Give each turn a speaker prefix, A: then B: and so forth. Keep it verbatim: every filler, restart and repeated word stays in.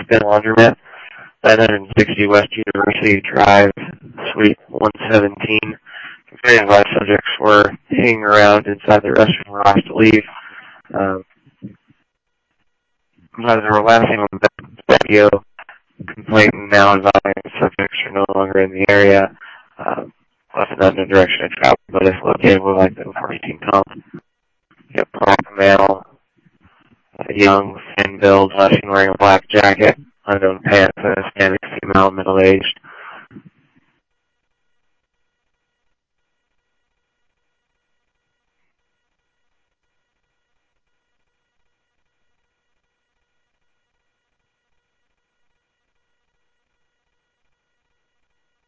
A: Spin Laundromat, nine sixty West University Drive, Suite one seventeen. Very of our subjects were hanging around inside the restroom were asked to leave. Um, as they were laughing on the video, complaining now advising subjects are no longer in the area. Um, left in unknown direction of travel, but if located, would like the fourteen come. Yep, black male, uh, young, thin build, left wearing a black jacket, unknown pants, and a Hispanic female, middle-aged.